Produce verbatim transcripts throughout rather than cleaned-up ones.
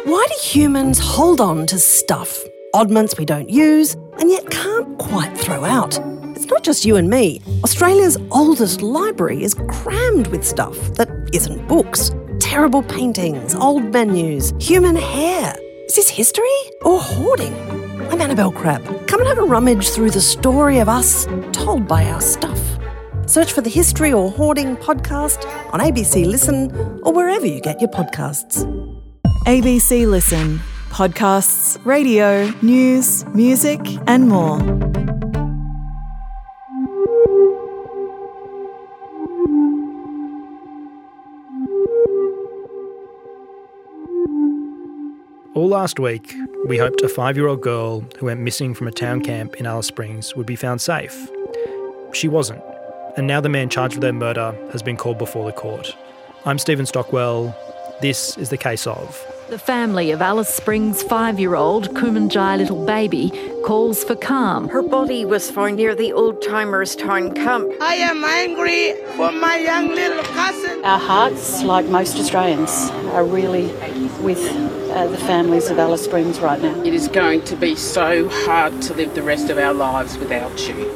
Why do humans hold on to stuff, oddments we don't use and yet can't quite throw out? It's not just you and me. Australia's oldest library is crammed with stuff that isn't books. Terrible paintings, old menus, human hair. Is this history or hoarding? I'm Annabelle Crabb. Come and have a rummage through the story of us told by our stuff. Search for the History or Hoarding podcast on A B C Listen or wherever you get your podcasts. A B C Listen. Podcasts, radio, news, music and more. All last week, we hoped a five-year-old girl who went missing from a town camp in Alice Springs would be found safe. She wasn't, and now the man charged with her murder has been called before the court. I'm Stephen Stockwell. This is the case of... The family of Alice Springs' five-year-old Kumanjai little baby calls for calm. Her body was found near the Old Timers Town camp. I am angry for my young little cousin. Our hearts, like most Australians, are really with uh, the families of Alice Springs right now. It is going to be so hard to live the rest of our lives without you.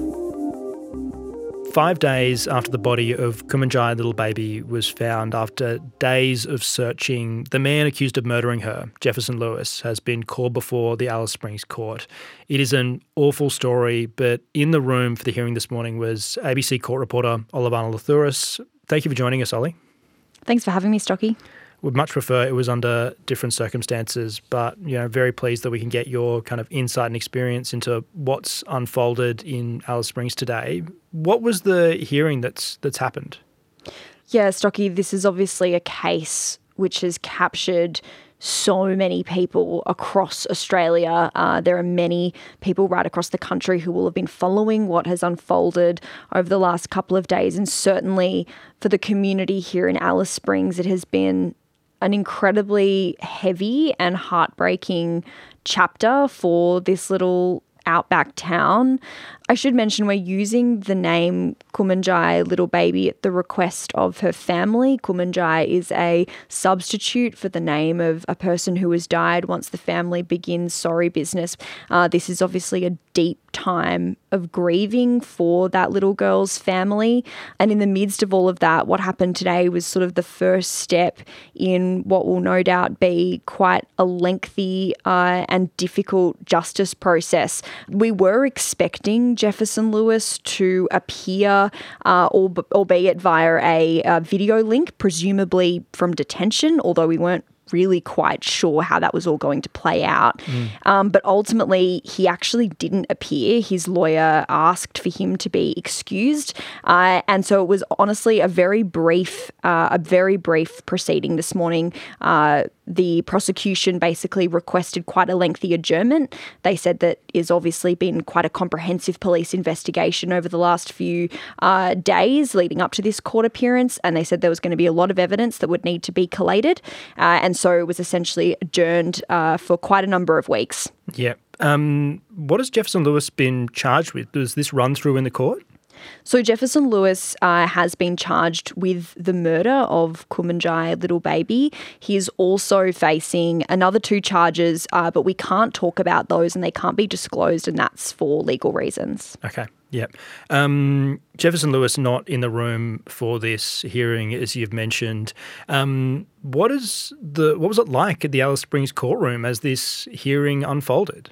Five days after the body of Kumanjai little baby was found, after days of searching, the man accused of murdering her, Jefferson Lewis, has been called before the Alice Springs court. It is an awful story, but in the room for the hearing this morning was A B C court reporter Olivana Lathouris. Thank you for joining us, Ollie. Thanks for having me, Stocky. Would much prefer it was under different circumstances, but you know, very pleased that we can get your kind of insight and experience into what's unfolded in Alice Springs today. What was the hearing that's that's happened? Yeah, Stocky, this is obviously a case which has captured so many people across Australia. Uh, there are many people right across the country who will have been following what has unfolded over the last couple of days, and certainly for the community here in Alice Springs, it has been an incredibly heavy and heartbreaking chapter for this little outback town. I should mention we're using the name Kumanjai little baby at the request of her family. Kumanjai is a substitute for the name of a person who has died once the family begins sorry business. Uh, this is obviously a deep time of grieving for that little girl's family. And in the midst of all of that, what happened today was sort of the first step in what will no doubt be quite a lengthy uh, and difficult justice process. We were expecting Jefferson Lewis to appear, uh, albeit via a uh, video link, presumably from detention, although we weren't really quite sure how that was all going to play out. Mm. Um, but ultimately, he actually didn't appear. His lawyer asked for him to be excused. Uh, and so it was honestly a very brief, uh, a very brief proceeding this morning. Uh, the prosecution basically requested quite a lengthy adjournment. They said that it's obviously been quite a comprehensive police investigation over the last few uh, days leading up to this court appearance. And they said there was going to be a lot of evidence that would need to be collated. Uh, and so it was essentially adjourned uh, for quite a number of weeks. Yeah. Um, what has Jefferson Lewis been charged with? Does this run through in the court? So Jefferson Lewis uh, has been charged with the murder of Kumanjai little baby. He is also facing another two charges, uh, but we can't talk about those and they can't be disclosed, and that's for legal reasons. Okay. Yep. Um, Jefferson Lewis not in the room for this hearing, as you've mentioned. Um, what is the what was it like at the Alice Springs courtroom as this hearing unfolded?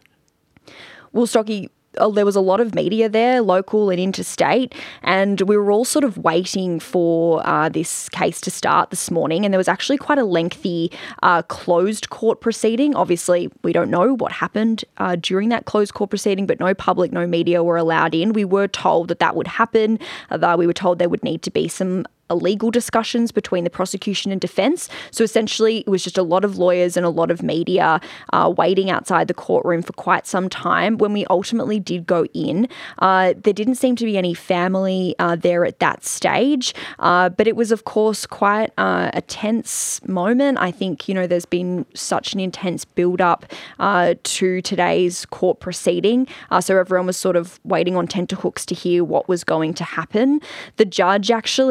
Well, Stocky, there was a lot of media there, local and interstate, and we were all sort of waiting for uh, this case to start this morning. And there was actually quite a lengthy uh, closed court proceeding. Obviously, we don't know what happened uh, during that closed court proceeding, but no public, no media were allowed in. We were told that that would happen. Uh, we were told there would need to be some legal discussions between the prosecution and defence. So essentially, it was just a lot of lawyers and a lot of media uh, waiting outside the courtroom for quite some time. When we ultimately did go in, uh, there didn't seem to be any family uh, there at that stage. Uh, but it was, of course, quite uh, a tense moment. I think, you know, there's been such an intense build-up uh, to today's court proceeding. Uh, so everyone was sort of waiting on tenterhooks to hear what was going to happen. The judge actually quite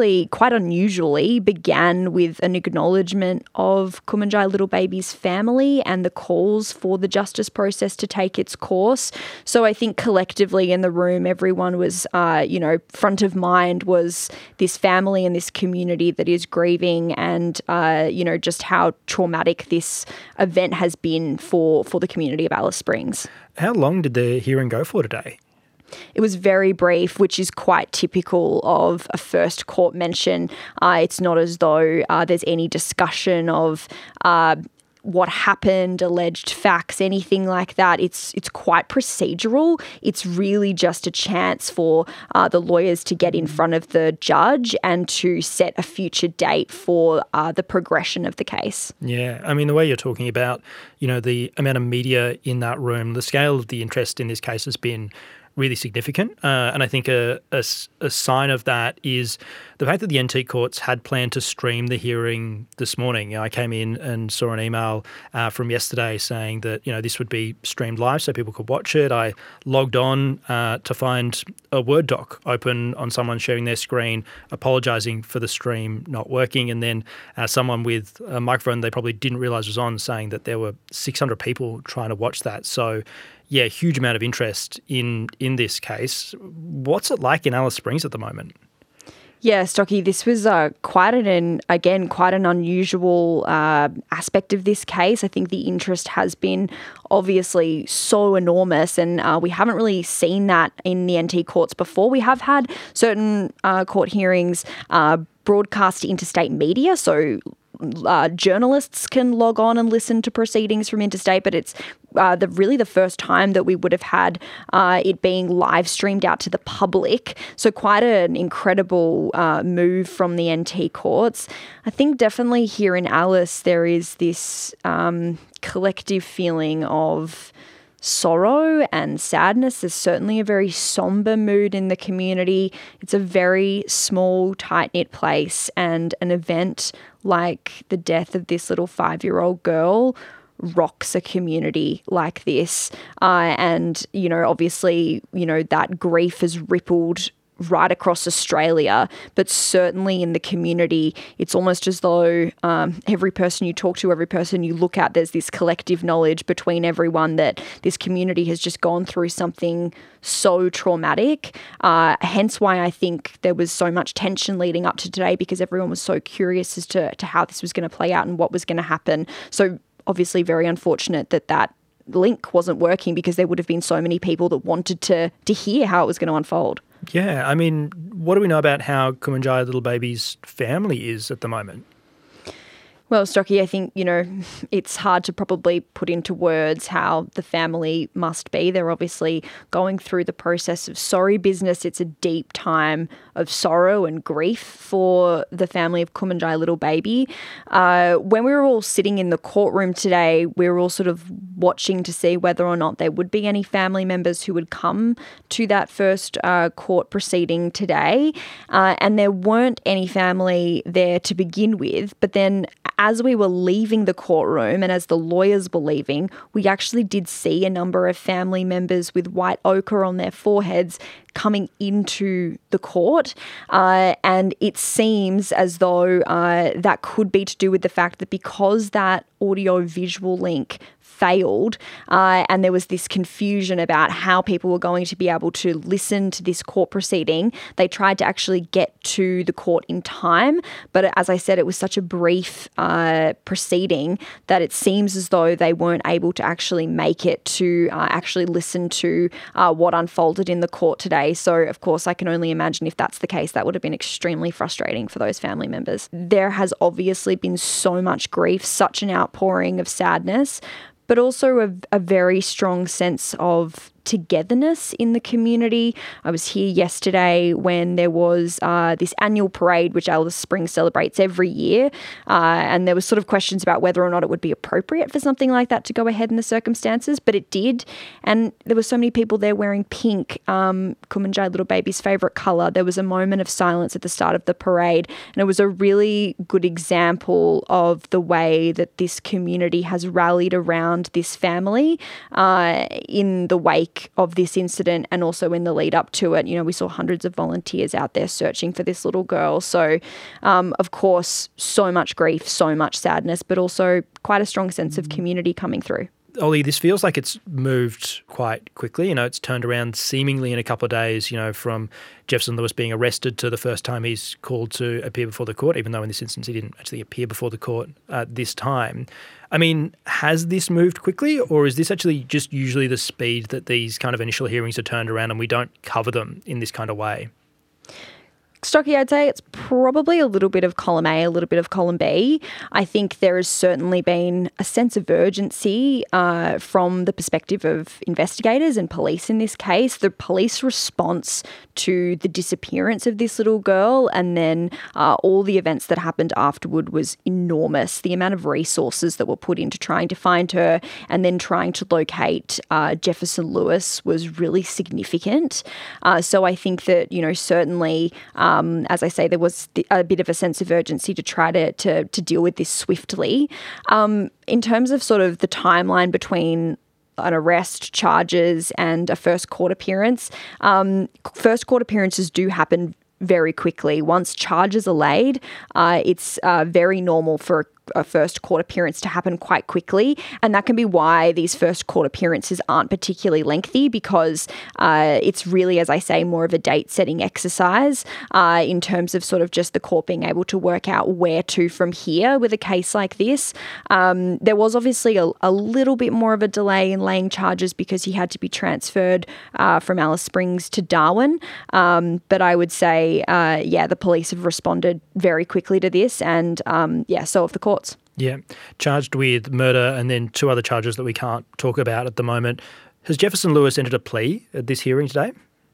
quite unusually began with an acknowledgement of Kumanjai little baby's family and the calls for the justice process to take its course. So I think collectively in the room, everyone was, uh, you know, front of mind was this family and this community that is grieving, and, uh, you know, just how traumatic this event has been for, for the community of Alice Springs. How long did the hearing go for today? It was very brief, which is quite typical of a first court mention. Uh, it's not as though uh, there's any discussion of uh, what happened, alleged facts, anything like that. It's it's quite procedural. It's really just a chance for uh, the lawyers to get in front of the judge and to set a future date for uh, the progression of the case. Yeah, I mean, the way you're talking about, you know, the amount of media in that room, the scale of the interest in this case has been really significant. Uh, and I think a, a, a sign of that is the fact that the N T courts had planned to stream the hearing this morning. You know, I came in and saw an email uh, from yesterday saying that, you know, this would be streamed live so people could watch it. I logged on uh, to find a Word doc open on someone sharing their screen, apologising for the stream not working, and then uh, someone with a microphone they probably didn't realise was on saying that there were six hundred people trying to watch that. So, yeah, huge amount of interest in in this case. What's it like in Alice Springs at the moment? Yeah, Stocky, this was uh, quite an, again, quite an unusual uh, aspect of this case. I think the interest has been obviously so enormous, and uh, we haven't really seen that in the N T courts before. We have had certain uh, court hearings uh, broadcast to interstate media, so Uh, journalists can log on and listen to proceedings from interstate, but it's uh, the really the first time that we would have had uh, it being live streamed out to the public. So quite an incredible uh, move from the N T courts. I think definitely here in Alice there is this um, collective feeling of sorrow and sadness. There's certainly a very somber mood in the community. It's a very small, tight-knit place, and an event like the death of this little five-year-old girl rocks a community like this. Uh, and, you know, obviously, you know, that grief has rippled right across Australia, but certainly in the community, it's almost as though um, every person you talk to, every person you look at, there's this collective knowledge between everyone that this community has just gone through something so traumatic. Uh, hence why I think there was so much tension leading up to today, because everyone was so curious as to, to how this was going to play out and what was going to happen. So obviously very unfortunate that that link wasn't working, because there would have been so many people that wanted to to hear how it was going to unfold. Yeah, I mean, what do we know about how Kumanjai little baby's family is at the moment? Well, Stocky, I think, you know, it's hard to probably put into words how the family must be. They're obviously going through the process of sorry business. It's a deep time of sorrow and grief for the family of Kumanjai little baby. Uh, when we were all sitting in the courtroom today, we were all sort of watching to see whether or not there would be any family members who would come to that first uh, court proceeding today. Uh, and there weren't any family there to begin with, but then as we were leaving the courtroom and as the lawyers were leaving, we actually did see a number of family members with white ochre on their foreheads coming into the court. Uh, and it seems as though uh, that could be to do with the fact that because that audio-visual link failed uh, and there was this confusion about how people were going to be able to listen to this court proceeding, they tried to actually get to the court in time. But as I said, it was such a brief uh, proceeding that it seems as though they weren't able to actually make it to uh, actually listen to uh, what unfolded in the court today. So, of course, I can only imagine if that's the case, that would have been extremely frustrating for those family members. There has obviously been so much grief, such an outpouring of sadness, but also a, a very strong sense of togetherness in the community. I was here yesterday when there was uh, this annual parade which Alice Springs celebrates every year, uh, and there was sort of questions about whether or not it would be appropriate for something like that to go ahead in the circumstances, but it did, and there were so many people there wearing pink, um, Kumanjai little baby's favourite colour. There was a moment of silence at the start of the parade, and it was a really good example of the way that this community has rallied around this family uh, in the wake wake of this incident and also in the lead up to it. You know, we saw hundreds of volunteers out there searching for this little girl. So, um, of course, so much grief, so much sadness, but also quite a strong sense of community coming through. Ollie, this feels like it's moved quite quickly. You know, it's turned around seemingly in a couple of days, you know, from Jefferson Lewis being arrested to the first time he's called to appear before the court, even though in this instance he didn't actually appear before the court at this time. I mean, has this moved quickly, or is this actually just usually the speed that these kind of initial hearings are turned around and we don't cover them in this kind of way? Stocky, I'd say it's probably a little bit of column A, a little bit of column B. I think there has certainly been a sense of urgency uh, from the perspective of investigators and police in this case. The police response to the disappearance of this little girl and then uh, all the events that happened afterward was enormous. The amount of resources that were put into trying to find her and then trying to locate uh, Jefferson Lewis was really significant. Uh, so I think that, you know, certainly... Um, Um, as I say, there was a bit of a sense of urgency to try to to, to deal with this swiftly. Um, in terms of sort of the timeline between an arrest, charges, and a first court appearance, um, first court appearances do happen very quickly. Once charges are laid, uh, it's uh, very normal for a first court appearance to happen quite quickly. And that can be why these first court appearances aren't particularly lengthy, because uh, it's really, as I say, more of a date setting exercise uh, in terms of sort of just the court being able to work out where to from here with a case like this. Um, there was obviously a, a little bit more of a delay in laying charges because he had to be transferred uh, from Alice Springs to Darwin. Um, but I would say, uh, yeah, the police have responded very quickly to this, and um, yeah, so have the court. Yeah, charged with murder and then two other charges that we can't talk about at the moment. Has Jefferson Lewis entered a plea at this hearing today?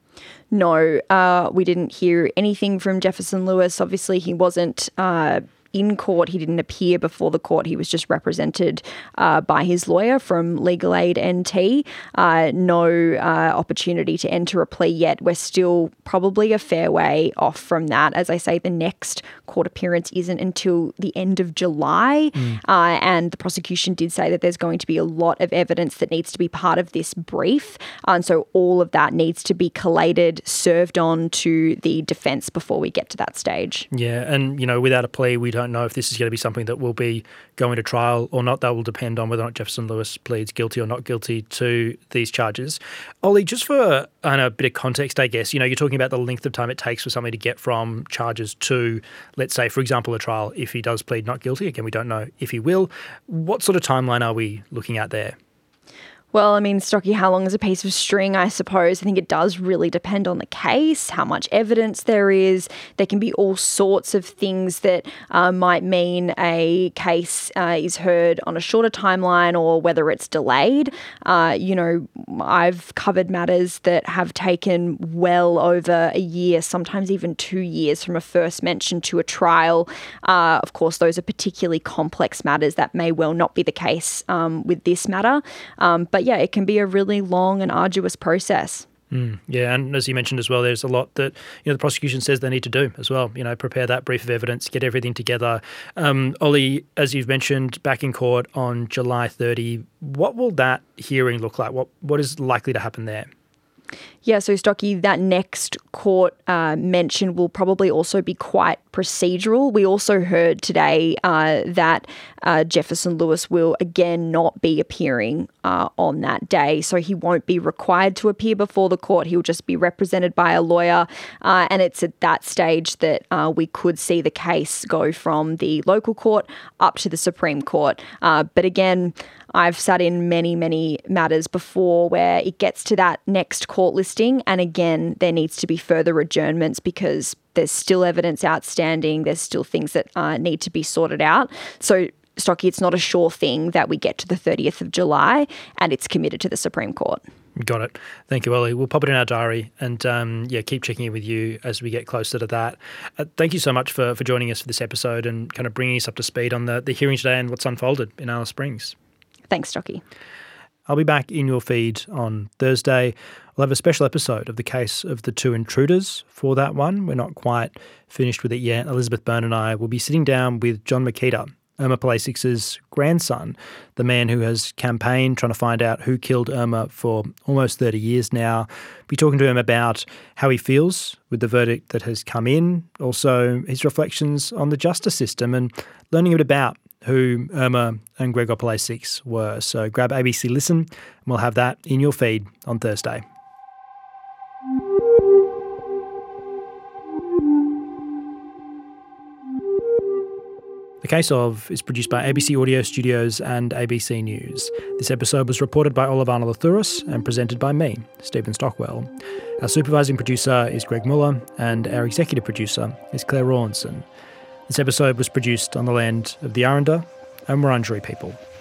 No, uh, we didn't hear anything from Jefferson Lewis. Obviously, he wasn't uh, in court. He didn't appear before the court. He was just represented uh, by his lawyer from Legal Aid N T. Uh, no uh, opportunity to enter a plea yet. We're still probably a fair way off from that. As I say, the next court appearance isn't until the end of July. Mm. Uh, and the prosecution did say that there's going to be a lot of evidence that needs to be part of this brief. Uh, and so all of that needs to be collated, served on to the defence before we get to that stage. Yeah, and, you know, without a plea, we don't know if this is going to be something that will be going to trial or not. That will depend on whether or not Jefferson Lewis pleads guilty or not guilty to these charges. Ollie, just for I know, a bit of context, I guess, you know, you're talking about the length of time it takes for somebody to get from charges to, let's say, for example, a trial. If he does plead not guilty, again, we don't know if he will. What sort of timeline are we looking at there? Well, I mean, Stocky, how long is a piece of string, I suppose? I think it does really depend on the case, how much evidence there is. There can be all sorts of things that uh, might mean a case uh, is heard on a shorter timeline or whether it's delayed. Uh, you know, I've covered matters that have taken well over a year, sometimes even two years from a first mention to a trial. Uh, of course, those are particularly complex matters. That may well not be the case um, with this matter. Um, but yeah, it can be a really long and arduous process. Mm, yeah, and as you mentioned as well, there's a lot that, you know, the prosecution says they need to do as well. You know, prepare that brief of evidence, get everything together. Um, Ollie, as you've mentioned, back in court on July thirtieth, what will that hearing look like? What What is likely to happen there? Yeah, so Stocky, that next court uh, mention will probably also be quite procedural. We also heard today uh, that uh, Jefferson Lewis will again not be appearing uh, on that day. So he won't be required to appear before the court. He'll just be represented by a lawyer. Uh, and it's at that stage that uh, we could see the case go from the local court up to the Supreme Court. Uh, but again, I've sat in many, many matters before where it gets to that next court listing, and again, there needs to be further adjournments because there's still evidence outstanding, there's still things that uh, need to be sorted out. So, Stocky, it's not a sure thing that we get to the thirtieth of July and it's committed to the Supreme Court. Got it. Thank you, Ollie. We'll pop it in our diary and, um, yeah, keep checking in with you as we get closer to that. Uh, thank you so much for, for joining us for this episode and kind of bringing us up to speed on the, the hearing today and what's unfolded in Alice Springs. Thanks, Stocky. I'll be back in your feed on Thursday. We'll have a special episode of the case of the two intruders for that one. We're not quite finished with it yet. Elizabeth Byrne and I will be sitting down with John Makita, Irma Palesic's grandson, the man who has campaigned trying to find out who killed Irma for almost thirty years now. Be talking to him about how he feels with the verdict that has come in, also his reflections on the justice system, and learning a bit about who Irma and Gregor Palesic were. So grab A B C Listen, and we'll have that in your feed on Thursday. The Case Of is produced by A B C Audio Studios and A B C News. This episode was reported by Olivana Lathouris and presented by me, Stephen Stockwell. Our supervising producer is Greg Muller, and our executive producer is Claire Rawlinson. This episode was produced on the land of the Aranda and Wurundjeri people.